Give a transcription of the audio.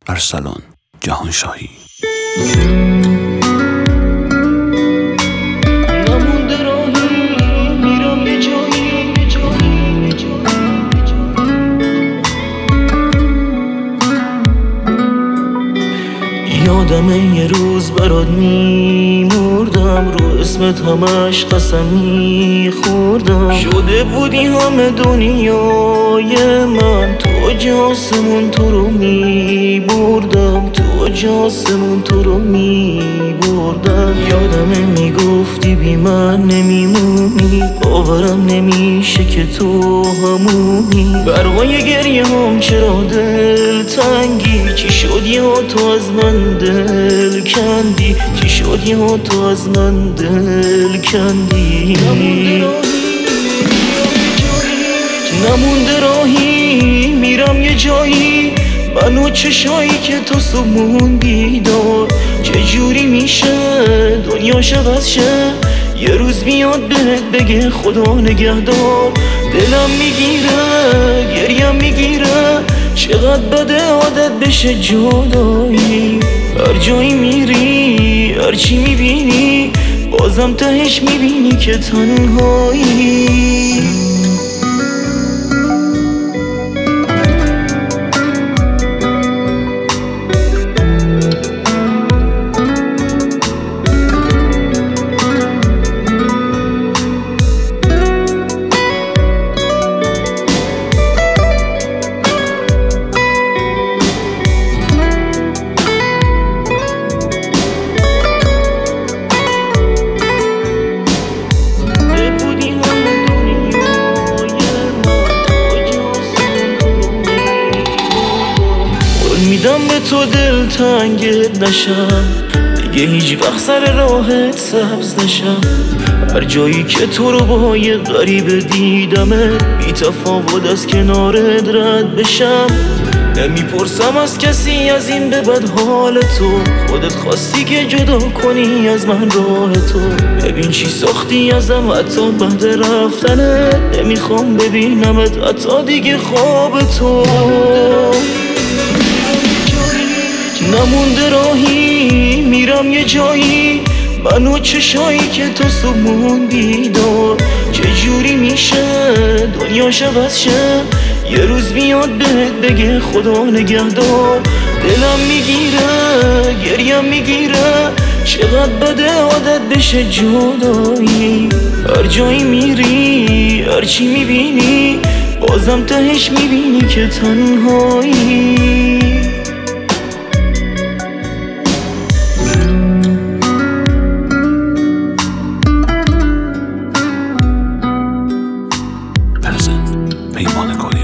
ارسلان جهانشاهی. نمونده راهی میرم یه جایی یادمه یه روز برات میمردم، رو اسمت همش قسم میخوردم. شده بودی همه دنیای من، تو جاسمون تو رو میبردم، تو جاسمون تو رو میبردم. یادمه میگفتی بی من نمیمونی، باورم نمیشه که تو همونی. برقای گریه هم چرا دل تنگی، چی شد یه تو از من دل کندی، چی شد یه تو از من دل کندی. نمونده راهی میرم یه جایی، منو چشایی که تو سمون بیدار. چجوری میشه دنیا عوض شه، یه روز میاد بهت بگه خدا نگهدار. دلم میگیره گریم میگیره، چقدر بده عادت بشه جدایی. هر جایی میری هرچی میبینی، بازم تهش میبینی که تنهایی. میدم به تو دل تنگت نشم، دیگه هیچ وقت سر راهت سبز نشم. هر جایی که تو رو با یه غریبه دیدمت، بی تفاوت از کنارت رد بشم. نمیپرسم از کسی از این به بد حال تو، خودت خواستی که جدا کنی از من راه تو. ببین چی ساختی ازم حتی بعد رفتنت، نمیخوام ببینمت حتی دیگه خواب تو. نمونده راهی میرم یه جایی، منو چشایی که تو سمون بیدار. چجوری میشه دنیا عوض شه، یه روز میاد بهت بگه خدا نگهدار. دلم میگیره گریم میگیره، چقدر بده عادت بشه جدایی. هر جایی میری هرچی میبینی، بازم تهش میبینی که تنهایی. پیمان گل